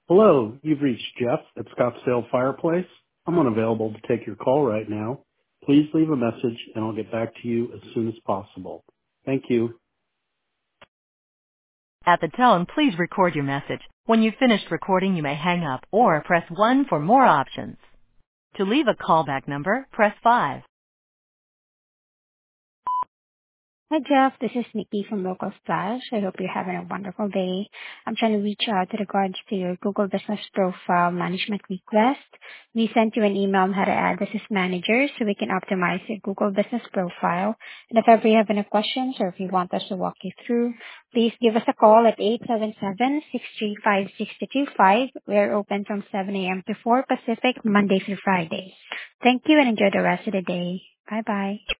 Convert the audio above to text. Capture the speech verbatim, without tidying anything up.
Hello, you've reached Jeff at Scottsdale Fireplace. I'm unavailable to take your call right now. Please leave a message and I'll get back to you as soon as possible. Thank you. At the tone, please record your message. When you've finished recording, you may hang up or press one for more options. To leave a callback number, press five. Hi, Jeff. This is Nikki from Local Splash. I hope you're having a wonderful day. I'm trying to reach out with regards to your Google Business Profile management request. We sent you an email on how to add this as manager so we can optimize your Google Business Profile. And if ever you have any questions or if you want us to walk you through, please give us a call at eight seven seven, six three five, six two two five. We're open from seven a.m. to four Pacific, Monday through Friday. Thank you and enjoy the rest of the day. Bye-bye.